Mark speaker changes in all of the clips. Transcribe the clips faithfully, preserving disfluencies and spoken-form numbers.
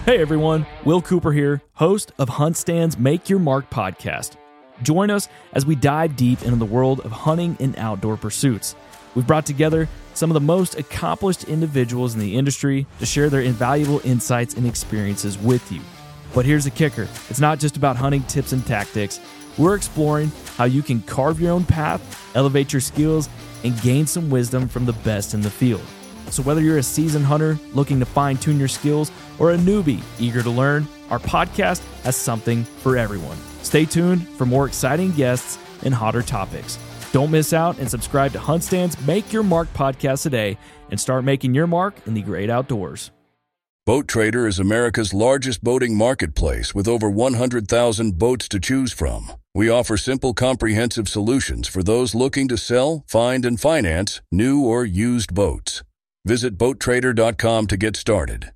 Speaker 1: Hey everyone, Will Cooper here, host of HuntStand's Make Your Mark podcast. Join us as we dive deep into the world of hunting and outdoor pursuits. We've brought together some of the most accomplished individuals in the industry to share their invaluable insights and experiences with you. But here's the kicker. It's not just about hunting tips and tactics. We're exploring how you can carve your own path, elevate your skills, and gain some wisdom from the best in the field. So whether you're a seasoned hunter looking to fine-tune your skills or a newbie eager to learn, our podcast has something for everyone. Stay tuned for more exciting guests and hotter topics. Don't miss out and subscribe to HuntStand's Make Your Mark podcast today and start making your mark in the great outdoors.
Speaker 2: Boat Trader is America's largest boating marketplace with over one hundred thousand boats to choose from. We offer simple, comprehensive solutions for those looking to sell, find, and finance new or used boats. Visit boat trader dot com to get started.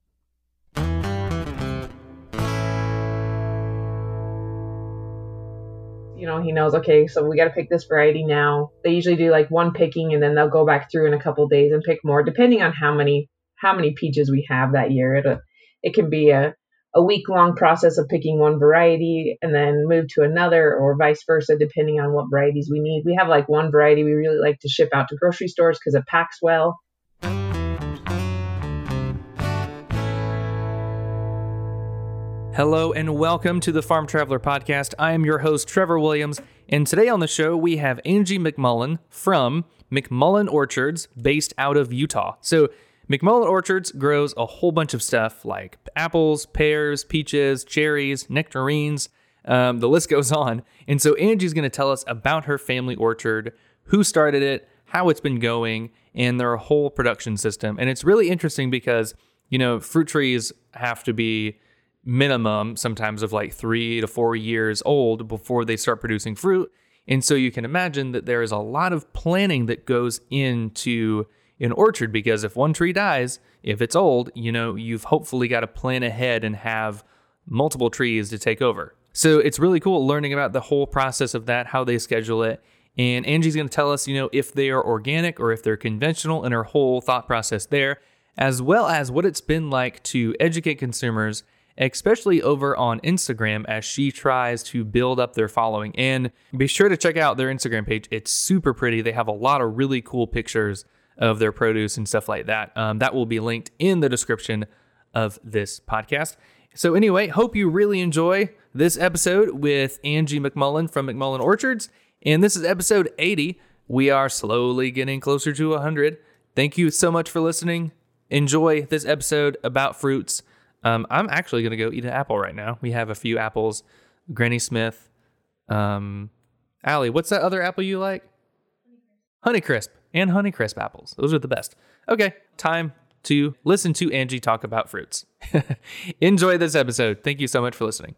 Speaker 3: You know, he knows, okay, so we got to pick this variety now. They usually do like one picking and then they'll go back through in a couple of days and pick more, depending on how many how many peaches we have that year. It, uh, it can be a, a week-long process of picking one variety and then move to another, or vice versa, depending on what varieties we need. We have like one variety we really like to ship out to grocery stores because it packs well.
Speaker 4: Hello and welcome to the Farm Traveler Podcast. I am your host, Trevor Williams, and today on the show we have Angie McMullen from McMullen Orchards, based out of Utah. So McMullen Orchards grows a whole bunch of stuff like apples, pears, peaches, cherries, nectarines, um, the list goes on. And so Angie's going to tell us about her family orchard, who started it, how it's been going, and their whole production system. And it's really interesting because, you know, fruit trees have to be minimum sometimes of like three to four years old before they start producing fruit. And so you can imagine that there is a lot of planning that goes into an orchard, because if one tree dies, if it's old, you know, you've hopefully got to plan ahead and have multiple trees to take over. So it's really cool learning about the whole process of that, how they schedule it. And Angie's going to tell us, you know, if they are organic or if they're conventional, and her whole thought process there, as well as what it's been like to educate consumers, especially over on Instagram, as she tries to build up their following. And be sure to check out their Instagram page. It's super pretty. They have a lot of really cool pictures of their produce and stuff like that. Um, that will be linked in the description of this podcast. So anyway, hope you really enjoy this episode with Angie McMullen from McMullen Orchards. And this is episode eighty. We are slowly getting closer to one hundred. Thank you so much for listening. Enjoy this episode about fruits. Um, I'm actually going to go eat an apple right now. We have a few apples. Granny Smith. Um, Allie, what's that other apple you like? Honeycrisp. And Honeycrisp apples. Those are the best. Okay, time to listen to Angie talk about fruits. Enjoy this episode. Thank you so much for listening.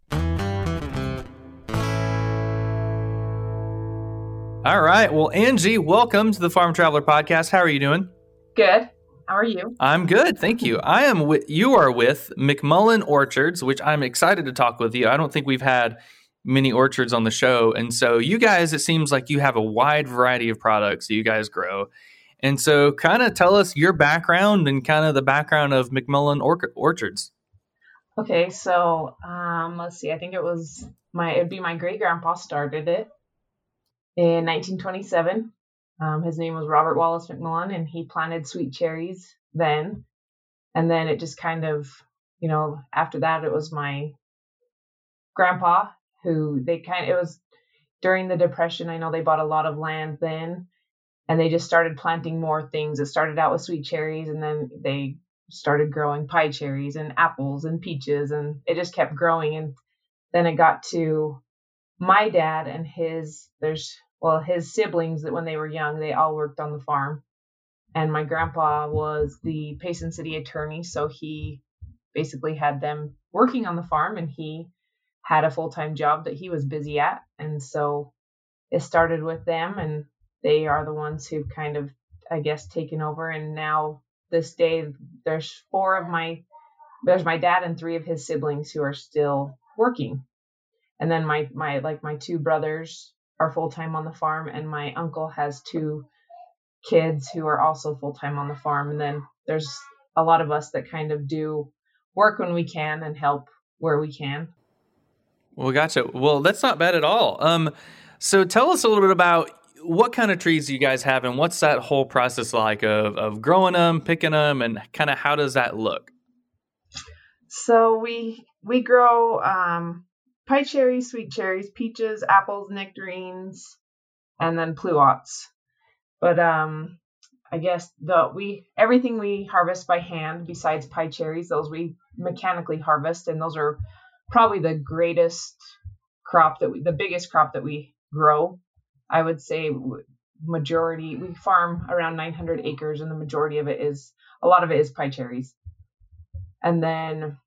Speaker 4: All right. Well, Angie, welcome to the Farm Traveler Podcast. How are you doing?
Speaker 3: Good. How are you?
Speaker 4: I'm good. Thank you. I am with, you are with McMullen Orchards, which I'm excited to talk with you. I don't think we've had many orchards on the show. And so you guys, it seems like you have a wide variety of products that you guys grow. And so kind of tell us your background and kind of the background of McMullen Or- Orchards.
Speaker 3: Okay, so um, let's see. I think it was my, it'd be my great grandpa started it in nineteen twenty-seven. Um, his name was Robert Wallace McMullen, and he planted sweet cherries then. And then it just kind of, you know, after that, it was my grandpa who they kind of, it was during the Depression. I know they bought a lot of land then, and they just started planting more things. It started out with sweet cherries, and then they started growing pie cherries and apples and peaches, and it just kept growing. And then it got to my dad and his, there's, well, his siblings that when they were young, they all worked on the farm. And my grandpa was the Payson City attorney, so he basically had them working on the farm, and he had a full-time job that he was busy at. And so it started with them, and they are the ones who've kind of, I guess, taken over. And now this day, there's four of my, there's my dad and three of his siblings who are still working. And then my, my, like my two brothers are full-time on the farm, and my uncle has two kids who are also full-time on the farm. And then there's a lot of us that kind of do work when we can and help where we can.
Speaker 4: Well, gotcha. Well, that's not bad at all. Um, so tell us a little bit about what kind of trees you guys have and what's that whole process like of, of growing them, picking them, and kind of how does that look?
Speaker 3: So we we grow um, pie cherries, sweet cherries, peaches, apples, nectarines, and then pluots. But um, I guess the we everything we harvest by hand besides pie cherries, those we mechanically harvest, and those are probably the greatest crop that we, the biggest crop that we grow. I would say majority, we farm around nine hundred acres, and the majority of it is, a lot of it is pie cherries. And then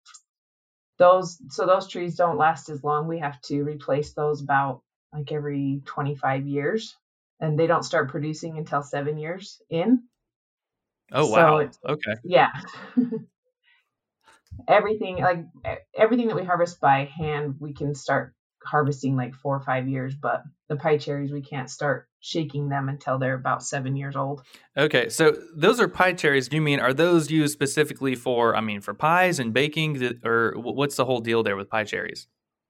Speaker 3: those, so those trees don't last as long. We have to replace those about like every twenty-five years, and they don't start producing until seven years in.
Speaker 4: Oh,
Speaker 3: So
Speaker 4: wow.
Speaker 3: it's,
Speaker 4: Okay.
Speaker 3: yeah. Everything, like everything that we harvest by hand, we can start harvesting like four or five years, but the pie cherries, we can't start shaking them until they're about seven years old.
Speaker 4: Okay. So those are pie cherries. Do you mean, are those used specifically for, I mean, for pies and baking, or what's the whole deal there with pie cherries?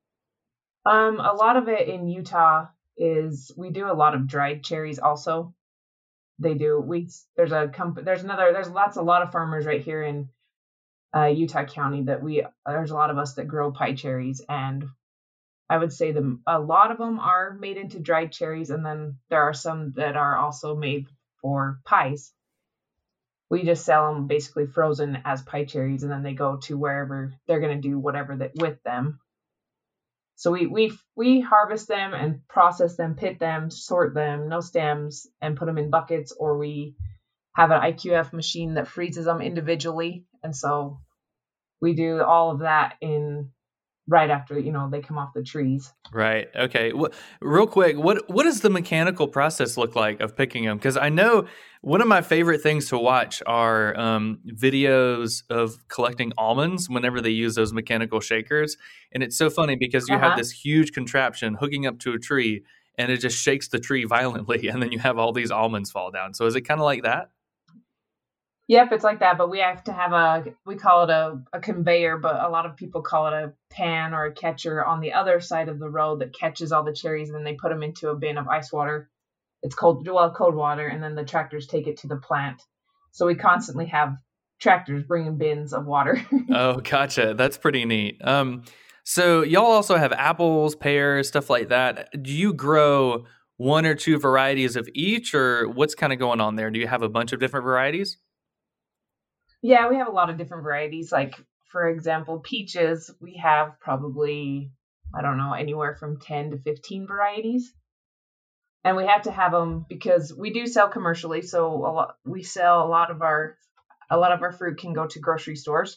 Speaker 3: Um, a lot of it in Utah is, we do a lot of dried cherries also. They do, we, there's a company, there's another, there's lots, a lot of farmers right here in uh, Utah County that we, there's a lot of us that grow pie cherries, and I would say the, a lot of them are made into dried cherries, and then there are some that are also made for pies. We just sell them basically frozen as pie cherries, and then they go to wherever they're going to do whatever that with them. So we we we harvest them and process them, pit them, sort them, no stems, and put them in buckets, or we have an I Q F machine that freezes them individually, and so we do all of that in right after, you know, they come off the trees.
Speaker 4: Right. Okay. Well, real quick, what what does the mechanical process look like of picking them? Because I know one of my favorite things to watch are um, videos of collecting almonds whenever they use those mechanical shakers. And it's so funny because you
Speaker 3: Uh-huh.
Speaker 4: have this huge contraption hooking up to a tree and it just shakes the tree violently. And then you have all these almonds fall down. So is it kind of like that?
Speaker 3: Yep, it's like that, but we have to have a, we call it a, a conveyor, but a lot of people call it a pan or a catcher on the other side of the road that catches all the cherries, and then they put them into a bin of ice water. It's cold, well, cold water, and then the tractors take it to the plant. So we constantly have tractors bringing bins of water.
Speaker 4: Oh, gotcha. That's pretty neat. Um, so y'all also have apples, pears, stuff like that. Do you grow one or two varieties of each, or what's kind of going on there? Do you have a bunch of different varieties?
Speaker 3: Yeah, we have a lot of different varieties. Like, for example, peaches, we have probably, I don't know, anywhere from ten to fifteen varieties. And we have to have them because we do sell commercially. So a lot, we sell a lot of our, a lot of our fruit can go to grocery stores.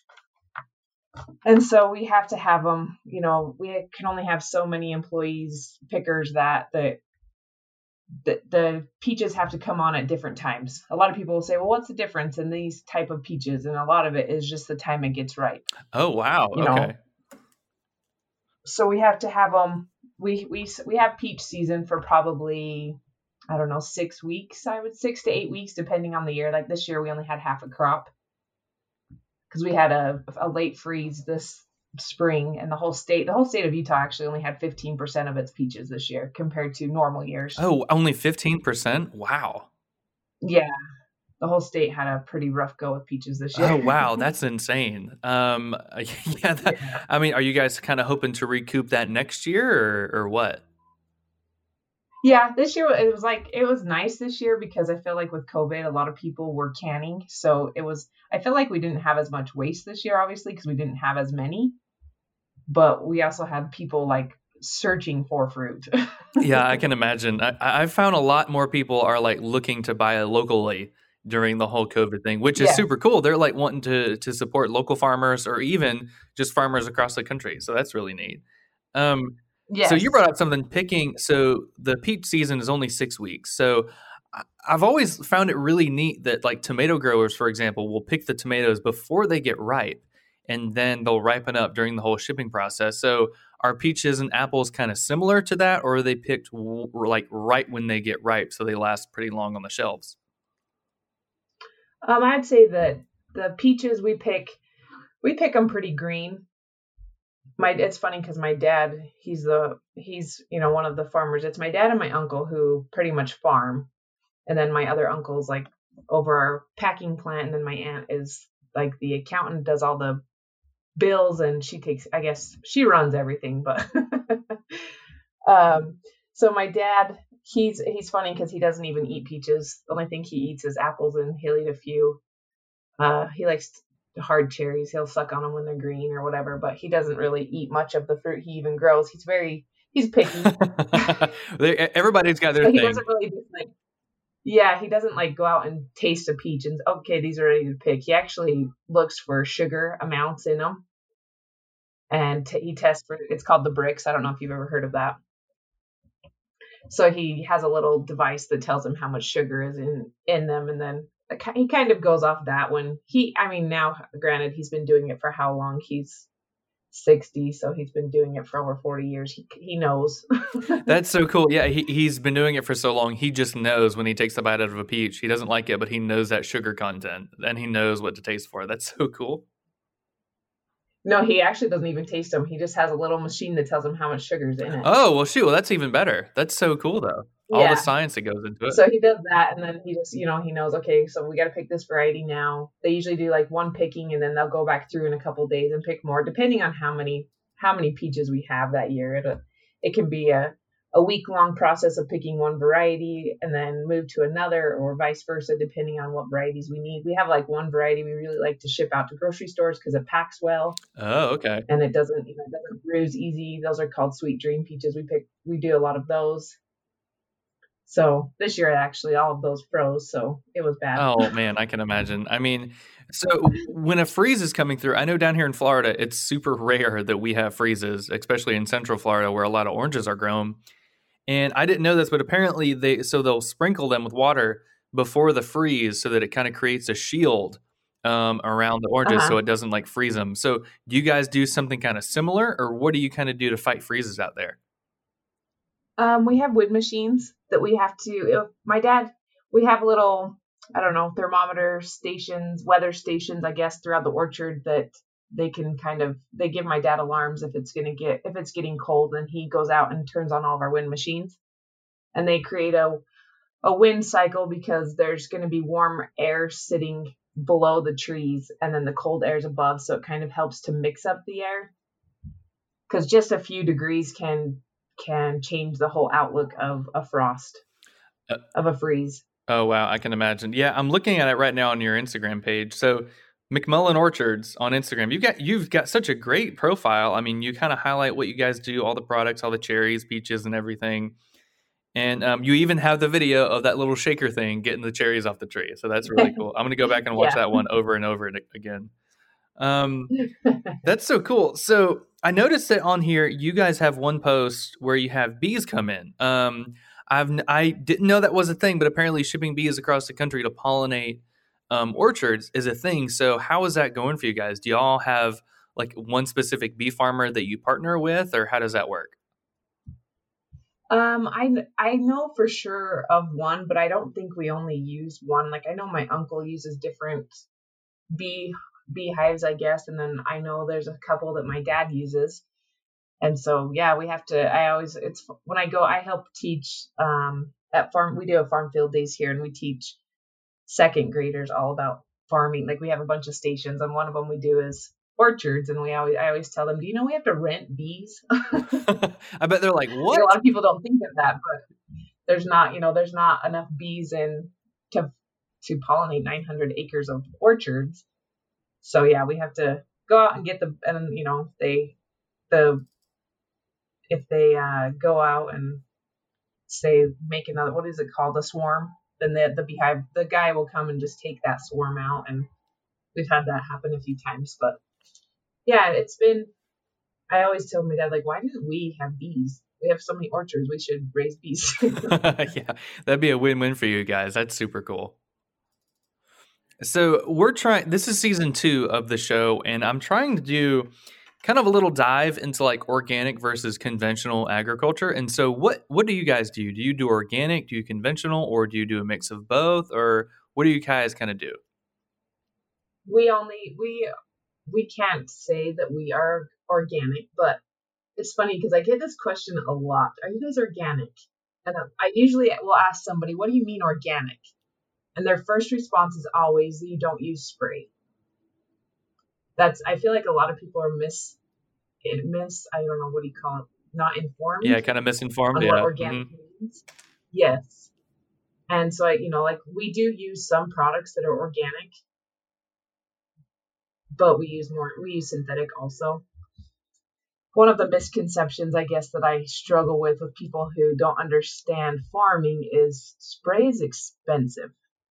Speaker 3: And so we have to have them, you know, we can only have so many employees, pickers that the, the, the peaches have to come on at different times. A lot of people will say, well, what's the difference in these type of peaches? And a lot of it is just the time it gets ripe.
Speaker 4: Oh, wow.
Speaker 3: You know,
Speaker 4: Okay.
Speaker 3: so we have to have them. We we we have peach season for probably, I don't know, six weeks. I would six to eight weeks, depending on the year. Like this year, we only had half a crop because we had a a late freeze this spring, and the whole state the whole state of Utah actually only had fifteen percent of its peaches this year compared to normal years.
Speaker 4: Oh, only fifteen percent? Wow.
Speaker 3: Yeah, the whole state had a pretty rough go with peaches this year.
Speaker 4: Oh, wow. That's insane. Um, yeah, that,
Speaker 3: Yeah.
Speaker 4: I mean, are you guys kind of hoping to recoup that next year or, or what?
Speaker 3: Yeah, this year it was like it was nice this year because I feel like with COVID, a lot of people were canning, so it was. I feel like we didn't have as much waste this year, obviously, because we didn't have as many. But we also had people like searching for fruit.
Speaker 4: Yeah, I can imagine. I, I've found a lot more people are like looking to buy locally during the whole COVID thing, which is
Speaker 3: Yes.
Speaker 4: super cool. They're like wanting to to support local farmers or even just farmers across the country. So that's really neat. Um,
Speaker 3: Yes.
Speaker 4: So you brought up something picking. So the peach season is only six weeks. So I- I've always found it really neat that like tomato growers, for example, will pick the tomatoes before they get ripe, and then they'll ripen up during the whole shipping process. So are peaches and apples kind of similar to that, or are they picked w- like right when they get ripe, so they last pretty long on the shelves?
Speaker 3: Um, I'd say that the peaches we pick, we pick them pretty green. My it's funny because my dad, he's the he's you know one of the farmers. It's my dad and my uncle who pretty much farm, and then my other uncle's like over our packing plant, and then my aunt is like the accountant, does all the bills, and she takes, I guess she runs everything. But um, so my dad, he's he's funny because he doesn't even eat peaches. The only thing he eats is apples, and he'll eat a few. Uh, he likes hard cherries. He'll suck on them when they're green or whatever, but he doesn't really eat much of the fruit he even grows. He's very, he's picky.
Speaker 4: Everybody's got their
Speaker 3: so
Speaker 4: thing.
Speaker 3: He doesn't really just like, yeah, he doesn't like go out and taste a peach and, okay, these are ready to pick. He actually looks for sugar amounts in them. And t- he tests for, it's called the Brix. I don't know if you've ever heard of that. So he has a little device that tells him how much sugar is in, in them. And then he kind of goes off that when he, I mean, now, granted, he's been doing it for how long? He's sixty, so he's been doing it for over forty years. He he knows.
Speaker 4: That's so cool. Yeah, he, he's been doing it for so long. He just knows when he takes a bite out of a peach. He doesn't like it, but he knows that sugar content, and he knows what to taste for. That's so cool.
Speaker 3: No, he actually doesn't even taste them. He just has a little machine that tells him how much sugar's in it.
Speaker 4: Oh, well, shoot. Well, that's even better. That's so cool, though. All
Speaker 3: Yeah.
Speaker 4: the science that goes into it.
Speaker 3: So he does that, and then he just, you know, he knows, okay, so we got to pick this variety now. They usually do like one picking, and then they'll go back through in a couple days and pick more, depending on how many how many peaches we have that year. It, it can be a, a week-long process of picking one variety and then move to another, or vice versa, depending on what varieties we need. We have like one variety we really like to ship out to grocery stores because it packs well.
Speaker 4: Oh, okay.
Speaker 3: And it doesn't, you know, it doesn't bruise easy. Those are called Sweet Dream peaches. We pick, we do a lot of those. So this year, actually, all of those froze, so it was bad.
Speaker 4: Oh, man, I can imagine. I mean, so when a freeze is coming through, I know down here in Florida, it's super rare that we have freezes, especially in Central Florida where a lot of oranges are grown. And I didn't know this, but apparently they, so they'll sprinkle them with water before the freeze so that it kind of creates a shield um, around the oranges
Speaker 3: Uh-huh.
Speaker 4: so it doesn't like freeze them. So do you guys do something kind of similar, or what do you kind of do to fight freezes out there?
Speaker 3: Um, we have wind machines that we have to, if my dad, we have little, I don't know, thermometer stations, weather stations, I guess, throughout the orchard that they can kind of, they give my dad alarms if it's going to get, if it's getting cold, and he goes out and turns on all of our wind machines, and they create a, a wind cycle because there's going to be warm air sitting below the trees and then the cold air is above. So it kind of helps to mix up the air, because just a few degrees can can change the whole outlook of a frost,
Speaker 4: Uh,
Speaker 3: of a freeze.
Speaker 4: Oh, wow. I can imagine. Yeah, I'm looking at it right now on your Instagram page. So McMullen Orchards on Instagram, you've got, you've got such a great profile. I mean, you kind of highlight what you guys do, all the products, all the cherries, peaches, and everything. And um, you even have the video of that little shaker thing getting the cherries off the tree. So that's really cool. I'm going to go back and watch
Speaker 3: Yeah.
Speaker 4: that one over and over again. Um, that's so cool. So I noticed that on here, you guys have one post where you have bees come in. Um, I've I didn't know that was a thing, but apparently shipping bees across the country to pollinate um, orchards is a thing. So how is that going for you guys? Do y'all have like one specific bee farmer that you partner with, or how does that work?
Speaker 3: Um, I I know for sure of one, but I don't think we only use one. Like I know my uncle uses different bee beehives, I guess, and then I know there's a couple that my dad uses. And so yeah, we have to. I always it's when I go, I help teach um at farm. We do have farm field days here, and we teach second graders all about farming. Like we have a bunch of stations, and one of them we do is orchards, and we always I always tell them, do you know we have to rent bees?
Speaker 4: I bet they're like,
Speaker 3: Like,
Speaker 4: what?
Speaker 3: a lot of people don't think of that, but there's not, you know, there's not enough bees in to to pollinate nine hundred acres of orchards. So yeah, we have to go out and get the, and you know, they the if they uh, go out and say make another, what is it called, a swarm, then the the beehive, the guy will come and just take that swarm out, and we've had that happen a few times. But yeah, it's been. I always tell my dad, like, why do we have bees? We have so many orchards. We should raise bees.
Speaker 4: Yeah, that'd be a win-win for you guys. That's super cool. So we're trying, this is season two of the show, and I'm trying to do kind of a little dive into like organic versus conventional agriculture. And so what, what do you guys do? Do you do organic? Do you conventional? Or do you do a mix of both? Or what do you guys kind of do?
Speaker 3: we only, we, we can't say that we are organic, but it's funny because I get this question a lot. Are you guys organic? And I usually will ask somebody, what do you mean organic? And their first response is always that you don't use spray. That's, I feel like a lot of people are miss, miss, I don't know, what do you call it? Not informed.
Speaker 4: Yeah, kind of misinformed.
Speaker 3: On
Speaker 4: yeah.
Speaker 3: what organic mm-hmm. means. Yes. And so, I, you know, like we do use some products that are organic, but we use more, we use synthetic also. One of the misconceptions, I guess, that I struggle with with people who don't understand farming is spray is expensive.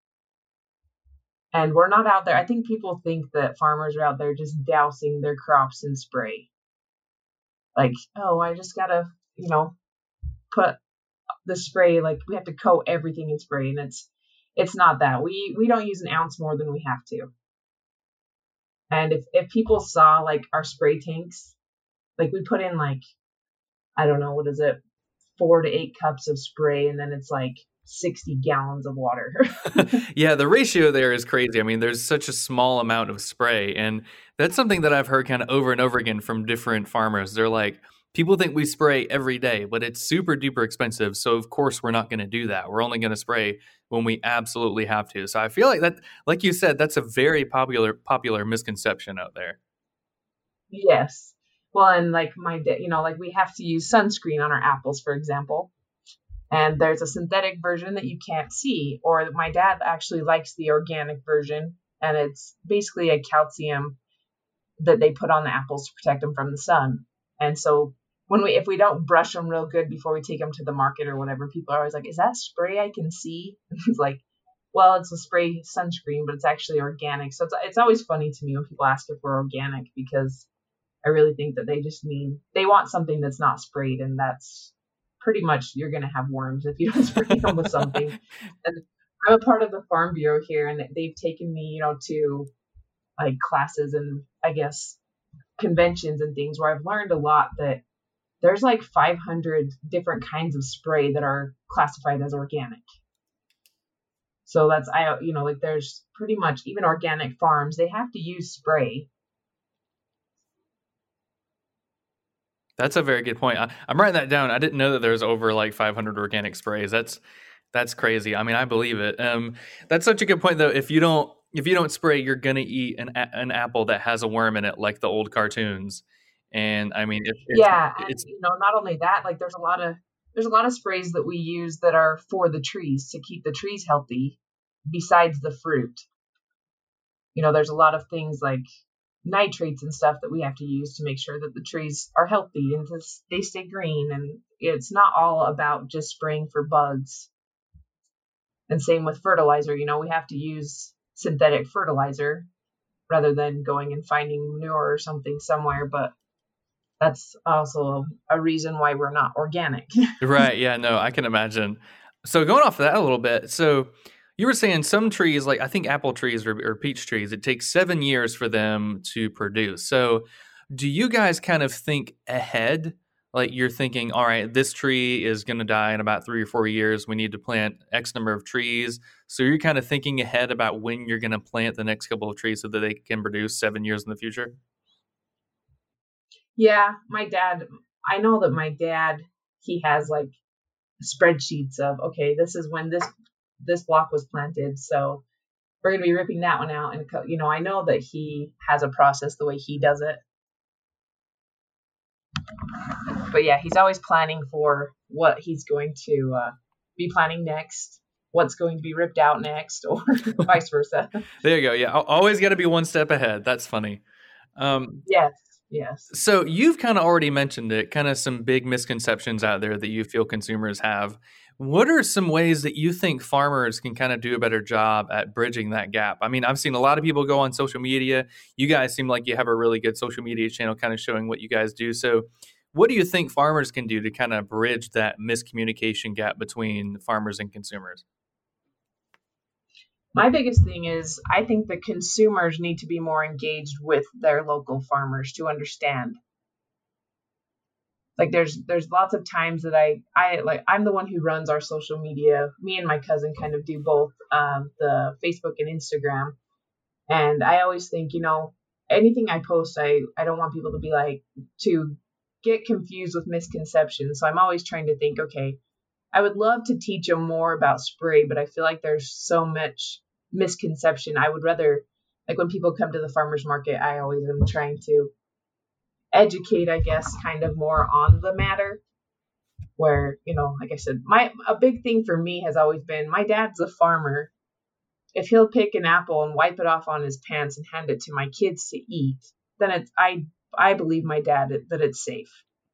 Speaker 3: And we're not out there. I think people think that farmers are out there just dousing their crops in spray. Like, oh, I just gotta, you know, put the spray, like we have to coat everything in spray. And it's, it's not that. We, we don't use an ounce more than we have to. And if, if people saw like our spray tanks, like we put in like, I don't know, what is it? Four to eight cups of spray. And then it's like sixty gallons of water.
Speaker 4: Yeah, the ratio there is crazy. I mean, there's such a small amount of spray. And that's something that I've heard kind of over and over again from different farmers. They're like, people think we spray every day, but it's super duper expensive. So of course we're not going to do that. We're only going to spray when we absolutely have to. So I feel like that, like you said, that's a very popular, popular misconception out there.
Speaker 3: Yes. Well, and like my, you know, like we have to use sunscreen on our apples, for example. And there's a synthetic version that you can't see, or my dad actually likes the organic version, and it's basically a calcium that they put on the apples to protect them from the sun. And so when we, if we don't brush them real good before we take them to the market or whatever, people are always like, is that spray I can see? It's like, well, it's a spray sunscreen, but it's actually organic. So it's, it's always funny to me when people ask if we're organic, because I really think that they just mean, they want something that's not sprayed, and that's pretty much, you're going to have worms if you don't spray them with something. And I'm a part of the Farm Bureau here, and they've taken me, you know, to like classes and I guess conventions and things where I've learned a lot that there's like five hundred different kinds of spray that are classified as organic. So that's, I, you know, like there's pretty much even organic farms, they have to use spray.
Speaker 4: That's a very good point. I, I'm writing that down. I didn't know that there's over like five hundred organic sprays. That's that's crazy. I mean, I believe it. Um, that's such a good point, though. If you don't if you don't spray, you're gonna eat an an apple that has a worm in it, like the old cartoons. And I mean, if, if,
Speaker 3: yeah,
Speaker 4: it's,
Speaker 3: and you know, not only that, like there's a lot of there's a lot of sprays that we use that are for the trees to keep the trees healthy, besides the fruit. You know, there's a lot of things like nitrates and stuff that we have to use to make sure that the trees are healthy and to, they stay green. And it's not all about just spraying for bugs. And same with fertilizer, you know, we have to use synthetic fertilizer rather than going and finding manure or something somewhere. But that's also a reason why we're not organic.
Speaker 4: Right. Yeah, no, I can imagine. So going off of that a little bit. So you were saying some trees, like I think apple trees or, or peach trees, it takes seven years for them to produce. So do you guys kind of think ahead? Like you're thinking, all right, this tree is going to die in about three or four years. We need to plant X number of trees. So you're kind of thinking ahead about when you're going to plant the next couple of trees so that they can produce seven years in the future?
Speaker 3: Yeah, my dad, I know that my dad, he has like spreadsheets of, okay, this is when this this block was planted, so we're going to be ripping that one out. And, you know, I know that he has a process the way he does it. But yeah, he's always planning for what he's going to uh, be planning next, what's going to be ripped out next, or vice versa.
Speaker 4: There you go. Yeah, always got to be one step ahead. That's funny. Um,
Speaker 3: yes, yes.
Speaker 4: So you've kind of already mentioned it, kind of some big misconceptions out there that you feel consumers have. What are some ways that you think farmers can kind of do a better job at bridging that gap? I mean, I've seen a lot of people go on social media. You guys seem like you have a really good social media channel kind of showing what you guys do. So what do you think farmers can do to kind of bridge that miscommunication gap between farmers and consumers?
Speaker 3: My biggest thing is I think the consumers need to be more engaged with their local farmers to understand. Like there's there's lots of times that I, I like I'm the one who runs our social media. Me and my cousin kind of do both um, the Facebook and Instagram. And I always think, you know, anything I post, I, I don't want people to be like, to get confused with misconceptions. So I'm always trying to think, okay, I would love to teach them more about spray, but I feel like there's so much misconception. I would rather, like when people come to the farmer's market, I always am trying to educate, I guess, kind of more on the matter. Where, you know, like I said, my a big thing for me has always been, my dad's a farmer. If he'll pick an apple and wipe it off on his pants and hand it to my kids to eat, then it's I I believe my dad that it's safe.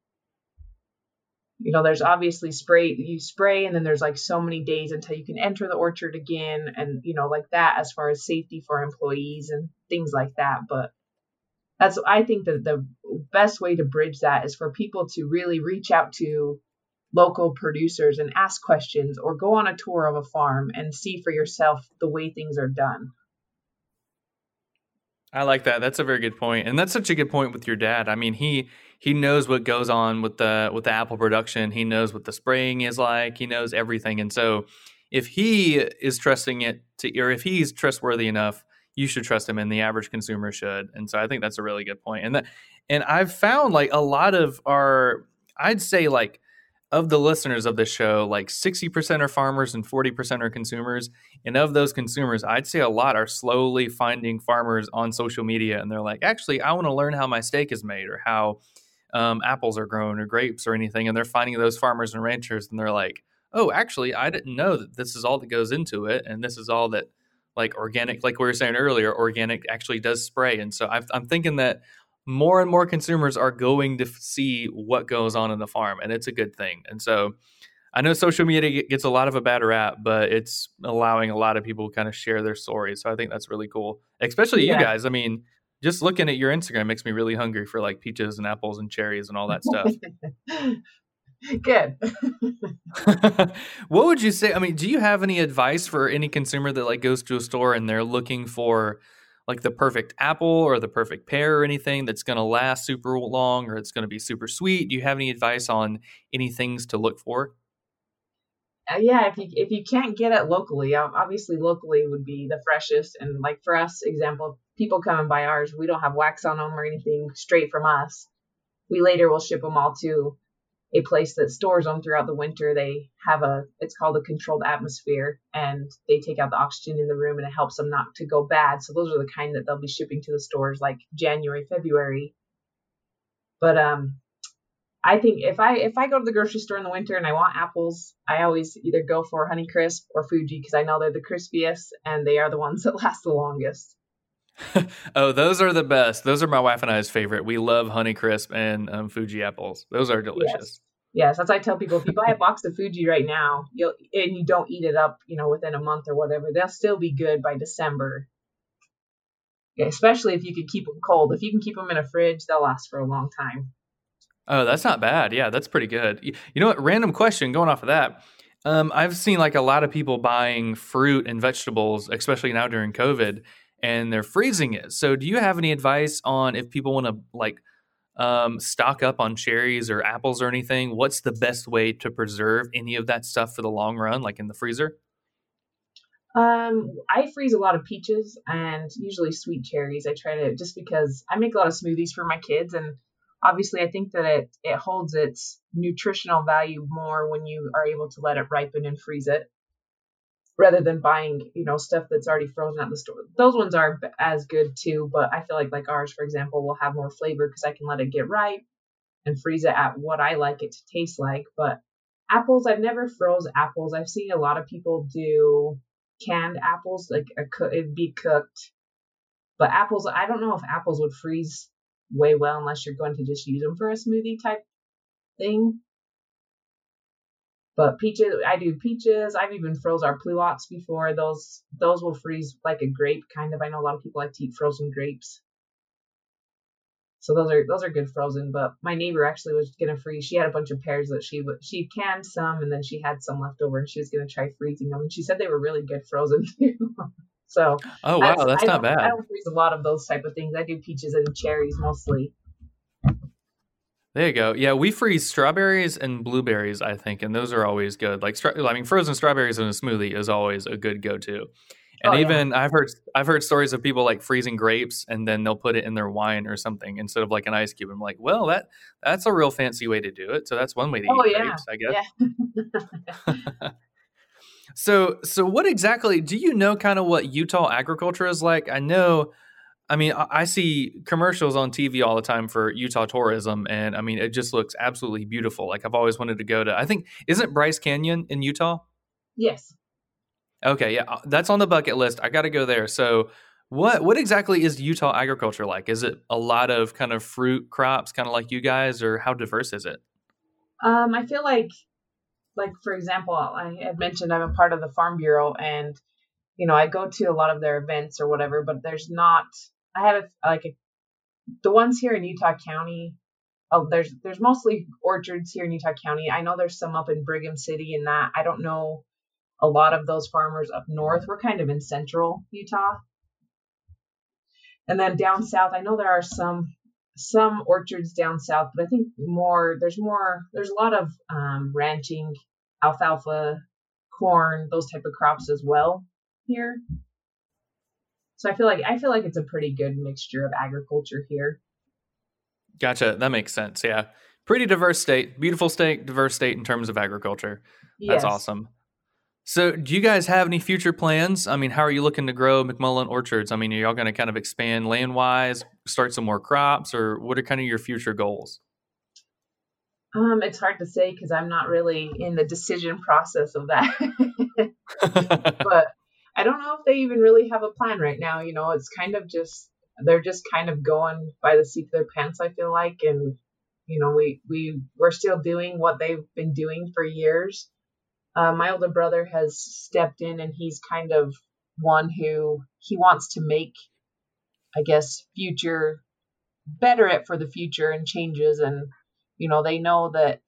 Speaker 3: You know, there's obviously spray, you spray, and then there's like so many days until you can enter the orchard again, and you know, like that as far as safety for employees and things like that. But that's, I think that the best way to bridge that is for people to really reach out to local producers and ask questions, or go on a tour of a farm and see for yourself the way things are done.
Speaker 4: I like that. That's a very good point. And that's such a good point with your dad. I mean, he he knows what goes on with the with the apple production. He knows what the spraying is like. He knows everything. And so if he is trusting it to, or if he's trustworthy enough, you should trust him, and the average consumer should. And so I think that's a really good point. And that, and I've found like a lot of our, I'd say like, of the listeners of this show, like sixty percent are farmers and forty percent are consumers. And of those consumers, I'd say a lot are slowly finding farmers on social media. And they're like, actually, I want to learn how my steak is made, or how um, apples are grown, or grapes, or anything. And they're finding those farmers and ranchers, and they're like, oh, actually, I didn't know that this is all that goes into it. And this is all that, like, organic, like we were saying earlier, organic actually does spray. And so I've, I'm thinking that more and more consumers are going to see what goes on in the farm, and it's a good thing. And so I know social media gets a lot of a bad rap, but it's allowing a lot of people to kind of share their stories. So I think that's really cool, especially yeah. you guys. I mean, just looking at your Instagram makes me really hungry for like peaches and apples and cherries and all that stuff.
Speaker 3: Good.
Speaker 4: What would you say? I mean, do you have any advice for any consumer that like goes to a store and they're looking for like the perfect apple or the perfect pear or anything that's going to last super long, or it's going to be super sweet? Do you have any advice on any things to look for?
Speaker 3: Uh, yeah, if you if you can't get it locally, obviously locally would be the freshest. And like for us, example, people come and buy ours, we don't have wax on them or anything straight from us. We later will ship them all to a place that stores them throughout the winter. They have a, it's called a controlled atmosphere, and they take out the oxygen in the room, and it helps them not to go bad. So those are the kind that they'll be shipping to the stores like January, February. But um, I think if I if I go to the grocery store in the winter and I want apples, I always either go for Honeycrisp or Fuji, because I know they're the crispiest and they are the ones that last the longest.
Speaker 4: Oh, those are the best. Those are my wife and I's favorite. We love Honeycrisp and um, Fuji apples. Those are delicious.
Speaker 3: Yes. yes, that's why I tell people, if you buy a box of Fuji right now, you'll and you don't eat it up, you know, within a month or whatever, they'll still be good by December. Yeah, especially if you can keep them cold. If you can keep them in a fridge, they'll last for a long time.
Speaker 4: Oh, that's not bad. Yeah, that's pretty good. You know what? Random question going off of that. Um, I've seen like a lot of people buying fruit and vegetables, especially now during COVID, and they're freezing it. So do you have any advice on if people want to like um, stock up on cherries or apples or anything? What's the best way to preserve any of that stuff for the long run, like in the freezer?
Speaker 3: Um, I freeze a lot of peaches and usually sweet cherries. I try to, just because I make a lot of smoothies for my kids, and obviously I think that it, it holds its nutritional value more when you are able to let it ripen and freeze it, rather than buying, you know, stuff that's already frozen at the store. Those ones are as good too, but I feel like like ours, for example, will have more flavor because I can let it get ripe and freeze it at what I like it to taste like. But apples, I've never froze apples. I've seen a lot of people do canned apples, like a, it'd be cooked. But apples, I don't know if apples would freeze way well unless you're going to just use them for a smoothie type thing. But peaches, I do peaches. I've even froze our pluots before. Those those will freeze like a grape, kind of. I know a lot of people like to eat frozen grapes. So those are those are good frozen. But my neighbor actually was gonna freeze. She had a bunch of pears that she she canned some, and then she had some left over, and she was gonna try freezing them. And she said they were really good frozen too. So
Speaker 4: oh wow, that's
Speaker 3: I
Speaker 4: not bad.
Speaker 3: I don't freeze a lot of those type of things. I do peaches and cherries mostly.
Speaker 4: There you go. Yeah, we freeze strawberries and blueberries, I think, and those are always good. Like, I mean, frozen strawberries in a smoothie is always a good go-to. And
Speaker 3: Oh, yeah.
Speaker 4: even I've heard I've heard stories of people like freezing grapes and then they'll put it in their wine or something instead of like an ice cube. I'm like, well, that that's a real fancy way to do it. So that's one way to
Speaker 3: Oh,
Speaker 4: eat
Speaker 3: yeah.
Speaker 4: grapes, I guess.
Speaker 3: Yeah.
Speaker 4: So so what exactly do you know kind of what Utah agriculture is like? I know I mean, I I see commercials on T V all the time for Utah tourism, and I mean, it just looks absolutely beautiful. Like I've always wanted to go to. I think isn't Bryce Canyon in Utah?
Speaker 3: Yes.
Speaker 4: Okay, yeah, uh, that's on the bucket list. I got to go there. So, what what exactly is Utah agriculture like? Is it a lot of kind of fruit crops, kind of like you guys, or how diverse is it?
Speaker 3: Um, I feel like, like for example, I had mentioned I'm a part of the Farm Bureau, and you know I go to a lot of their events or whatever. But there's not. I have a, like a, the ones here in Utah County. Oh, there's there's mostly orchards here in Utah County. I know there's some up in Brigham City and that. I don't know a lot of those farmers up north. We're kind of in central Utah. And then down south, I know there are some some orchards down south, but I think more there's more there's a lot of um, ranching, alfalfa, corn, those type of crops as well here. So I feel like I feel like it's a pretty good mixture of agriculture here.
Speaker 4: Gotcha. That makes sense. Yeah, pretty diverse state, beautiful state, diverse state in terms of agriculture. That's
Speaker 3: Yes.
Speaker 4: awesome. So, do you guys have any future plans? I mean, how are you looking to grow McMullen Orchards? I mean, are y'all going to kind of expand land wise, start some more crops, or what are kind of your future goals?
Speaker 3: Um, it's hard to say because I'm not really in the decision process of that. But I don't know if they even really have a plan right now. You know, it's kind of just they're just kind of going by the seat of their pants, I feel like, and you know, we we we're still doing what they've been doing for years. Uh, my older brother has stepped in, and he's kind of one who he wants to make, I guess, future better it for the future and changes. And you know, they know that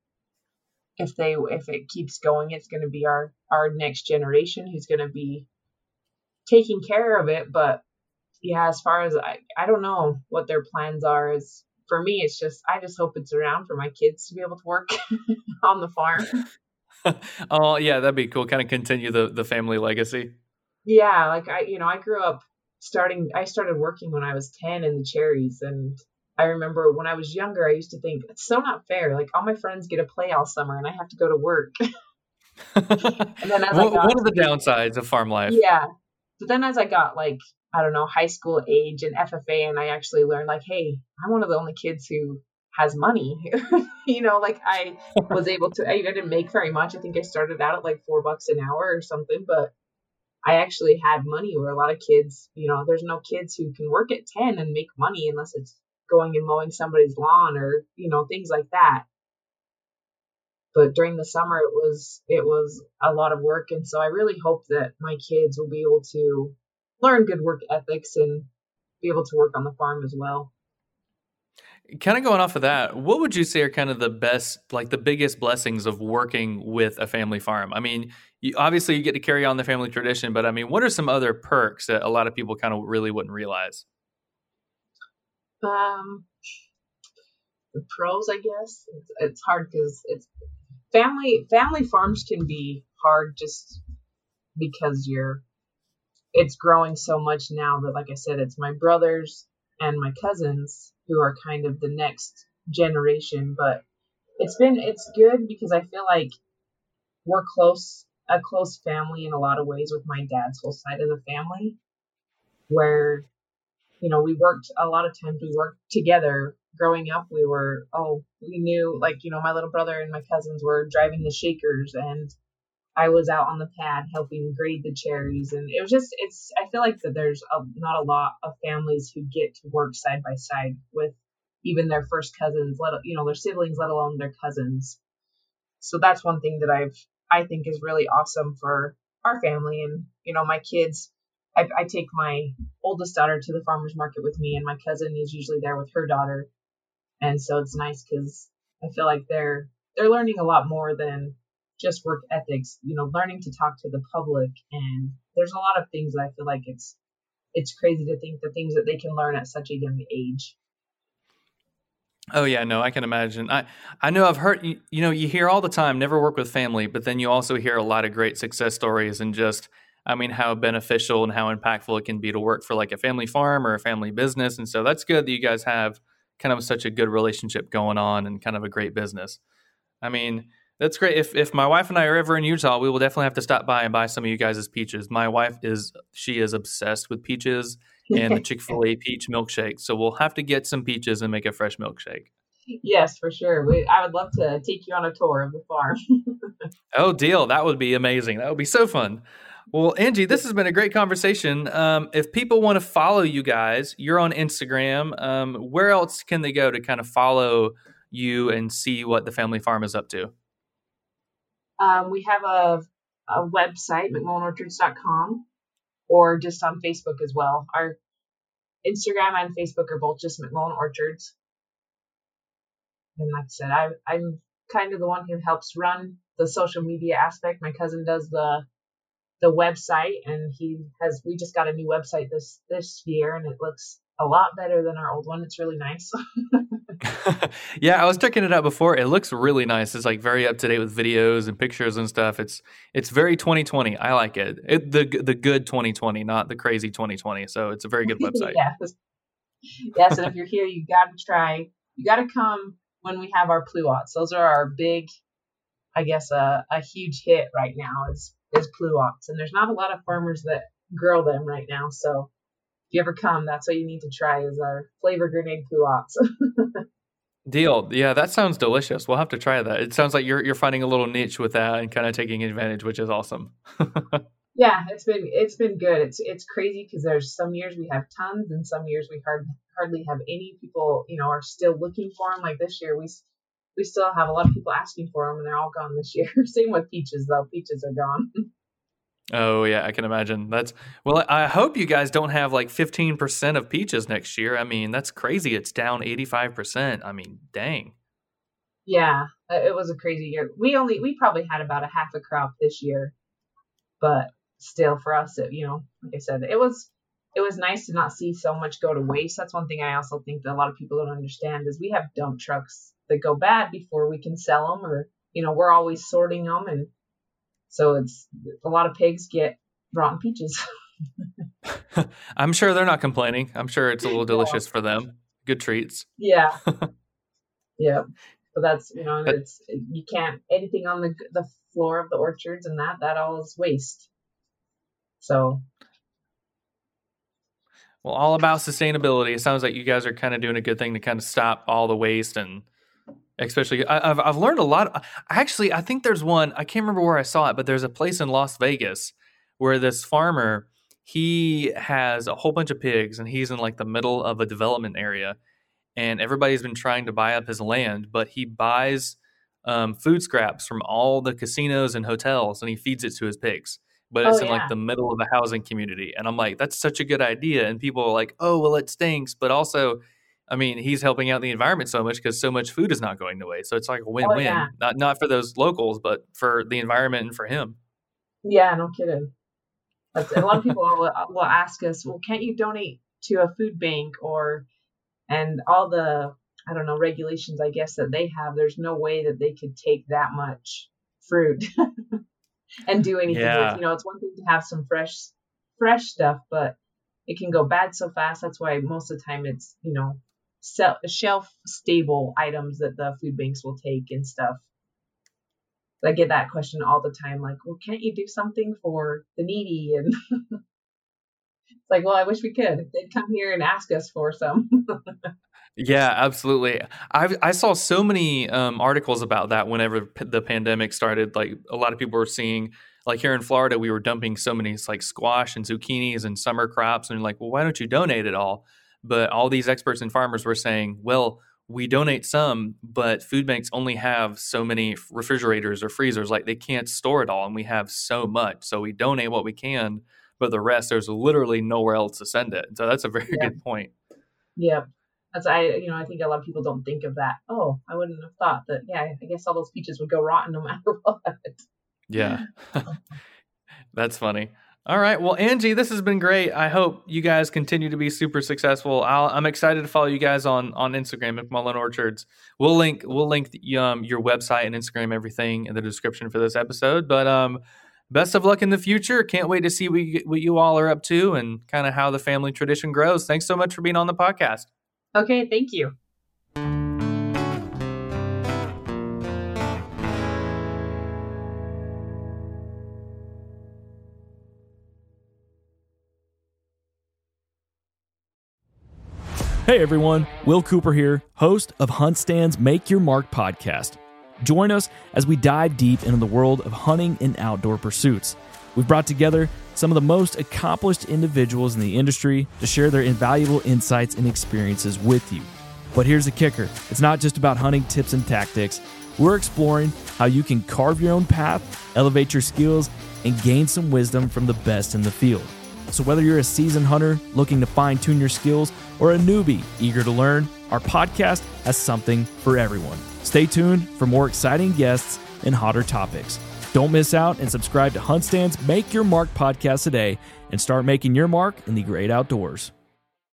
Speaker 3: if they if it keeps going, it's going to be our our next generation who's going to be taking care of it. But yeah, as far as I, I don't know what their plans are. Is for me, it's just I just hope it's around for my kids to be able to work on the farm.
Speaker 4: Oh, yeah, that'd be cool. Kind of continue the, the family legacy.
Speaker 3: Yeah, like I, you know, I grew up starting. I started working when I was ten in the cherries, and I remember when I was younger, I used to think it's so not fair. Like all my friends get to play all summer, and I have to go to work. And then as I
Speaker 4: One
Speaker 3: got,
Speaker 4: one of the downsides of farm life.
Speaker 3: yeah, but then as I got like I don't know high school age and F F A, and I actually learned like, hey, I'm one of the only kids who has money. You know, like I was able to. I didn't make very much. I think I started out at like four bucks an hour or something, but I actually had money where a lot of kids, you know, there's no kids who can work at ten and make money unless it's going and mowing somebody's lawn or, you know, things like that. But during the summer, it was, it was a lot of work. And so I really hope that my kids will be able to learn good work ethics and be able to work on the farm as well.
Speaker 4: Kind of going off of that, what would you say are kind of the best, like the biggest blessings of working with a family farm? I mean, you, obviously you get to carry on the family tradition, but I mean, what are some other perks that a lot of people kind of really wouldn't realize?
Speaker 3: Um, the pros, I guess, it's, it's hard because it's family, family farms can be hard just because you're, it's growing so much now that, like I said, it's my brothers and my cousins who are kind of the next generation. But it's been, it's good because I feel like we're close, a close family in a lot of ways with my dad's whole side of the family, where, you know, we worked a lot of times, we worked together. Growing up, we were, oh, we knew, like, you know, my little brother and my cousins were driving the shakers, and I was out on the pad helping grade the cherries. And it was just, it's, I feel like that there's a, not a lot of families who get to work side by side with even their first cousins, let, you know, their siblings, let alone their cousins. So that's one thing that I've, I think is really awesome for our family. And, you know, my kids, I, I take my oldest daughter to the farmer's market with me, and my cousin is usually there with her daughter. And so it's nice because I feel like they're, they're learning a lot more than just work ethics, you know, learning to talk to the public. And there's a lot of things that I feel like it's, it's crazy to think the things that they can learn at such a young age.
Speaker 4: Oh yeah, no, I can imagine. I, I know I've heard, you, you know, you hear all the time, never work with family, but then you also hear a lot of great success stories and just, I mean, how beneficial and how impactful it can be to work for like a family farm or a family business. And so that's good that you guys have kind of such a good relationship going on and kind of a great business. I mean, that's great. If if my wife and I are ever in Utah, we will definitely have to stop by and buy some of you guys' peaches. My wife is, she is obsessed with peaches and the Chick-fil-A peach milkshake. So we'll have to get some peaches and make a fresh milkshake.
Speaker 3: Yes, for sure. We, I would love to take you on a tour of the farm.
Speaker 4: Oh, deal. That would be amazing. That would be so fun. Well, Angie, this has been a great conversation. Um, if people want to follow you guys, you're on Instagram. Um, where else can they go to kind of follow you and see what the family farm is up to?
Speaker 3: Um, we have a, a website, mcmullen orchards dot com, or just on Facebook as well. Our Instagram and Facebook are both just McMullen Orchards. And like I said, I, I'm kind of the one who helps run the social media aspect. My cousin does the the website, and he has. We just got a new website this this year, and it looks a lot better than our old one. It's really nice.
Speaker 4: Yeah, I was checking it out before. It looks really nice. It's like very up to date with videos and pictures and stuff. It's it's very twenty twenty. I like it. it the the good twenty twenty, not the crazy twenty twenty. So it's a very good website.
Speaker 3: Yes. Yes, and if you're here, you got to try. You got to come when we have our pluots. Those are our big, I guess, uh, a huge hit right now is is pluots, and there's not a lot of farmers that grow them right now. So if you ever come, that's what you need to try is our flavor grenade pluots.
Speaker 4: Deal. Yeah, that sounds delicious. We'll have to try that. It sounds like you're you're finding a little niche with that and kind of taking advantage, which is awesome.
Speaker 3: Yeah, it's been it's been good. It's it's crazy because there's some years we have tons, and some years we hard, hardly have any. People, you know, are still looking for them. Like this year, we we still have a lot of people asking for them, and they're all gone this year. Same with peaches, though. Peaches are gone.
Speaker 4: Oh yeah, I can imagine. That's well. I hope you guys don't have like fifteen percent of peaches next year. I mean, that's crazy. It's down eighty-five percent. I mean, dang.
Speaker 3: Yeah, it was a crazy year. We only we probably had about a half a crop this year, but still, for us, it, you know, like I said, it was it was nice to not see so much go to waste. That's one thing I also think that a lot of people don't understand is we have dump trucks that go bad before we can sell them, or you know, we're always sorting them, and so it's a lot of pigs get rotten peaches.
Speaker 4: I'm sure they're not complaining. I'm sure it's a little delicious yeah. for them. Good treats.
Speaker 3: Yeah. Yeah. But that's, you know, it's, you can't, anything on the the floor of the orchards and that, that all is waste. So.
Speaker 4: Well, all about sustainability. It sounds like you guys are kind of doing a good thing to kind of stop all the waste, and especially I, I've I've learned a lot. Actually, I think there's one, I can't remember where I saw it, but there's a place in Las Vegas where this farmer, he has a whole bunch of pigs, and he's in like the middle of a development area, and everybody's been trying to buy up his land, but he buys um, food scraps from all the casinos and hotels, and he feeds it to his pigs. But it's oh, in yeah. like the middle of a housing community. And I'm like, that's such a good idea. And people are like, oh, well, it stinks. But also, I mean, he's helping out the environment so much because so much food is not going to waste. So it's like a win-win, oh, yeah. not not for those locals, but for the environment and for him.
Speaker 3: Yeah, no kidding. That's, a lot of people will, will ask us, well, can't you donate to a food bank or, and all the, I don't know, regulations, I guess, that they have. There's no way that they could take that much fruit and do anything
Speaker 4: yeah.
Speaker 3: with, you know, it's one thing to have some fresh, fresh stuff, but it can go bad so fast. That's why most of the time it's, you know, sell, shelf stable items that the food banks will take and stuff. I get that question all the time, like, well, can't you do something for the needy? And it's like, well, I wish we could. They'd come here and ask us for some.
Speaker 4: Yeah, absolutely. I I saw so many um, articles about that whenever p- the pandemic started. Like a lot of people were seeing, like here in Florida, we were dumping so many like squash and zucchinis and summer crops, and like, well, why don't you donate it all? But all these experts and farmers were saying, well, we donate some, but food banks only have so many refrigerators or freezers, like they can't store it all, and we have so much, so we donate what we can, but the rest, there's literally nowhere else to send it. So that's a very yeah. good point.
Speaker 3: Yeah. That's I, you know, I think a lot of people don't think of that. Oh, I wouldn't have thought that. Yeah, I guess all those peaches would go rotten no matter what.
Speaker 4: Yeah, that's funny. All right, well, Angie, this has been great. I hope you guys continue to be super successful. I'll, I'm excited to follow you guys on on Instagram, McMullen Orchards. We'll link we'll link um, your website and Instagram, everything in the description for this episode. But um, best of luck in the future. Can't wait to see what you, what you all are up to and kind of how the family tradition grows. Thanks so much for being on the podcast.
Speaker 3: Okay, thank you.
Speaker 1: Hey everyone, Will Cooper here, host of HuntStand's Make Your Mark podcast. Join us as we dive deep into the world of hunting and outdoor pursuits. We've brought together some of the most accomplished individuals in the industry to share their invaluable insights and experiences with you. But here's the kicker. It's not just about hunting tips and tactics. We're exploring how you can carve your own path, elevate your skills, and gain some wisdom from the best in the field. So whether you're a seasoned hunter looking to fine-tune your skills or a newbie eager to learn, our podcast has something for everyone. Stay tuned for more exciting guests and hotter topics. Don't miss out and subscribe to HuntStand's Make Your Mark podcast today and start making your mark in the great outdoors.